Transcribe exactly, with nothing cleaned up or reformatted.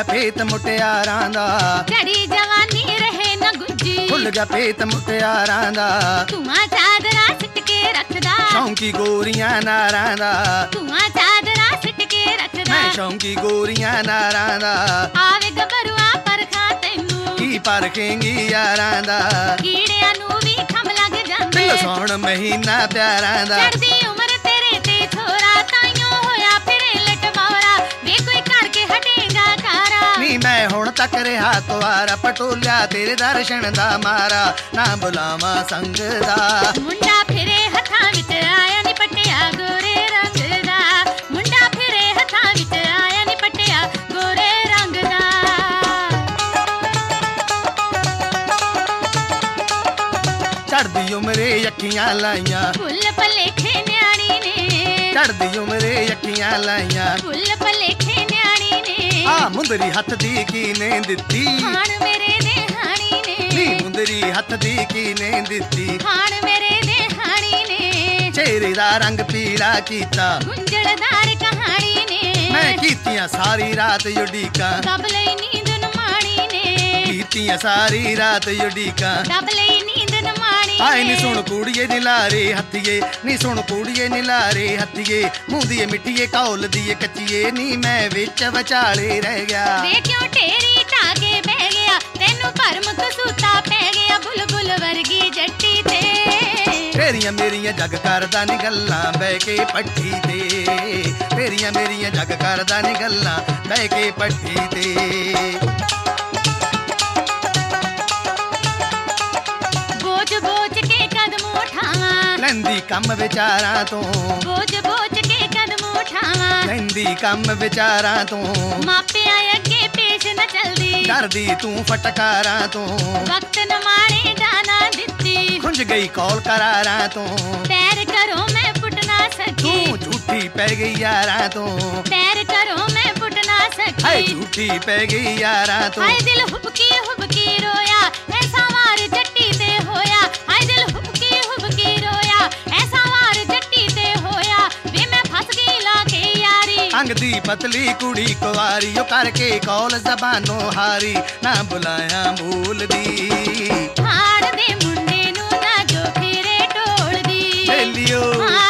ਗਿਆ ਭੇਤ ਮੁਟਿਆਰਾਂ ਦਾ, ਚੜੀ ਜਵਾਨੀ ਰਹੇ ਨਾ ਗੁੱਜੀ, ਖੁੱਲ ਗਿਆ ਭੇਤ ਮੁਟਿਆਰਾਂ ਦਾ, ਧੂਆਂ ਚਾਦਰਾ ਸਿੱਟ ਕੇ ਰੱਖਦਾ, ਸ਼ੌਂਕੀ ਗੋਰੀਆਂ ਨਾਰਾਂ ਦਾ, ਧੂਆਂ ਚਾਦਰਾ ਸਿੱਟ ਕੇ ਰੱਖਦਾ, ਮੈਂ ਸ਼ੌਂਕੀ ਗੋਰੀਆਂ ਨਾਰਾਂ ਦਾ, ਆਵੇ ਗੱਭਰੂਆ ਪਰਖਾਂ ਤੈਨੂੰ, ਕੀ ਪਰਖੇਂਗੀ ਯਾਰਾਂ ਦਾ, ਕੀੜਿਆਂ ਨੂੰ ਵੀ ਖੰਭ ਲੱਗ ਜਾਂਦੇ, ਦਿਲ ਸੌਣ ਮਹੀਨਾ ਪਿਆਰਾਂ ਦਾ, ਚੜਦੀ ਉਮਰ ਤੇਰੇ ਤੇ ਛੋਰਾ, ਤਾਈਓ ਹੋਇਆ ਫਿਰੇ ਲਟਵਾਰਾ, ਵੇ ਕੋਈ ਕਰਕੇ ਹਟੇਗਾ ਕਾਰਾ, ਨੀ ਮੈਂ ਹੁਣ ਤੱਕ ਰਿਹਾ ਕੁਆਰਾ, ਪਟੋਲਿਆ ਤੇਰੇ ਦਰਸ਼ਨ ਦਾ ਮਾਰਾ, ਨਾ ਬੁਲਾਵਾਂ ਸੰਗ ਦਾ, ਮੁੰਡਾ ਫਿਰੇ ਹੱਥਾਂ ਵਿੱਚ ਆਇਆ ਨੀ ਪਟਿਆ ਗੋਰੇ ਰੰਗ ਦਾ, ਮੁੰਡਾ ਫਿਰੇ ਹੱਥਾਂ ਵਿੱਚ ਆਇਆ ਨੀ ਪਟਿਆ ਗੋਰੇ ਰੰਗ ਦਾ। ਚੜਦੀ ਉਮਰੇ ਅੱਖੀਆਂ ਲਾਈਆਂ, ਫੁੱਲ ਭਲੇਖੇ ਨਿਆਣੀ ਨੇ, ਚੜਦੀ ਉਮਰੇ ਅੱਖੀਆਂ ਲਾਈਆਂ, ਫੁੱਲ ਭਲੇਖੇ ਨਿਆਣੀ ਨੇ, ਆ ਮੁੰਦਰੀ ਹੱਥ ਦੀ ਕੀਨੇ ਦਿੱਤੀ, ਖਾਣ ਮੇਰੇ ਦੇ ਹਾਣੀ ਨੀ ਨੇ, ਮੁੰਦਰੀ ਹੱਥ ਦੀ ਕੀਨੇ ਦਿੱਤੀ, ਖਾਣ ਮੇਰੇ ਦੇ ਹਾਣੀ ਨੇ, ਚਿਹਰੇ ਦਾ ਰੰਗ ਪੀਲਾ ਕੀਤਾ, ਗੁੰਝਲਦਾਰ ਕਹਾਣੀ ਨੇ, ਮੈਂ ਕੀਤੀਆਂ ਸਾਰੀ ਰਾਤ ਉਡੀਕਾਂ, ਦਬ ਲਈ ਨੀਂਦ ਨੂੰ ਮਾਣੀ ਨੇ, ਕੀਤੀਆਂ ਸਾਰੀ ਰਾਤ ਉਡੀਕਾਂ, ਦਬ ਲਈ ਨੀਂਦ ਨੂੰ ਮਾਣੀ ਆਏ ਨੀ ਨੇ। ਸੁਣ ਕੁੜੀਏ ਨੀ ਲਾਰੇ ਹੱਥੀਏ, ਨੀ ਸੁਣ ਕੁੜੀਏ ਨੀ ਲਾਰੇ ਹੱਥੀਏ, ਮੂੰਹ ਦੀ ਮਿੱਟੀਏ ਕੌਲ ਦੀ ਕੱਚੀਏ, ਨੀ ਮੈਂ ਵਿੱਚ ਵਿਚਾਲੇ ਰਹਿ ਗਿਆ, ਵੇ ਕਿਉਂ ਢੇਰੀ ਢਾ ਕੇ ਬਹਿ ਗਿਆ, ਤੈਨੂੰ ਭਰਮ ਕਸੂਤਾ ਪੈ ਗਿਆ, ਬੁਲਬੁਲ ਵਰਗੀ ਜੱਟੀ ਤੇ, ਤੇਰੀਆਂ ਮੇਰੀਆਂ ਜੱਗ ਕਰਦਾ ਨੀ ਗੱਲਾਂ ਬਹਿ ਕੇ ਪੱਠੀ ਤੇ, ਤੇਰੀਆਂ ਮੇਰੀਆਂ ਜੱਗ ਕਰਦਾ ਨੀ ਗੱਲਾਂ ਬਹਿ ਕੇ ਪੱਠੀ ਤੇ, ਬੋਝ ਬੋਝ ਕੇ ਕਦਮ ਉਠਾਵਾਂ, ਲੈਂਦੀ ਕੰਮ ਵਿਚਾਰਾਂ ਤੋਂ, ਬੋਝ ਬੋਝ ਕੇ ਕਦਮ ਉਠਾਵਾਂ, ਲੈਂਦੀ ਕੰਮ ਵਿਚਾਰਾਂ ਤੋਂ, ਮਾਪਿਆਂ ਅੱਗੇ ਪੇਸ਼ ਨਾ ਚਲਦੀ, ਡਰਦੀ ਤੂੰ ਫਟਕਾਰਾਂ ਤੋਂ, ਵਕਤ ਨ ਮਾਰੇ ਜਾਣਾ ਦਿੱਤੀ, ਖੁੰਝ ਗਈ ਕੌਲ ਕਰਾਰਾਂ ਤੋਂ, ਪੈਰ ਕਰੋ ਮੈਂ ਪੁੱਟ ਨਾ ਸਕੀ, ਤੂੰ ਝੂਠੀ ਪੈ ਗਈ ਯਾਰਾਂ ਤੋਂ, ਪੈਰ ਕਰੋ ਮੈਂ ਪੁੱਟ ਨਾ ਹਾਏ ਸਕੀ, ਝੂਠੀ ਪੈ ਗਈ ਯਾਰਾਂ ਤੋਂ, ਹਾਏ ਦਿਲ ਹੁਬਕੀ ਹੁਬਕੀ ਰੋਇਆ, ਐਸਾ ਵਾਰ ਜੱਟੀ ਤੇ ਹੋਇਆ, ਹਾਏ ਦਿਲ ਹੁਬਕੀ ਹੁਬਕੀ ਰੋਇਆ, ਐਸਾ ਵਾਰ ਜੱਟੀ ਤੇ ਹੋਇਆ, ਵੇ ਮੈਂ ਫਸ ਗਈ ਲਾ ਕੇ ਯਾਰੀ, ਅੰਗ ਦੀ ਪਤਲੀ ਕੁੜੀ ਕੁਵਾਰੀ, ਉਹ ਕਰਕੇ ਕੌਲ ਜ਼ਬਾਨੋਂ ਹਾਰੀ, ਨਾ ਬੁਲਾਇਆ ਬੋਲਦੀ, ਹਾੜ ਦੇ ਮੁੰਡੇ ਨੂੰ ਨਾ ਜੋ ਫਿਰੇ ਢੋਲਦੀ, ਬੇਲੀਓ।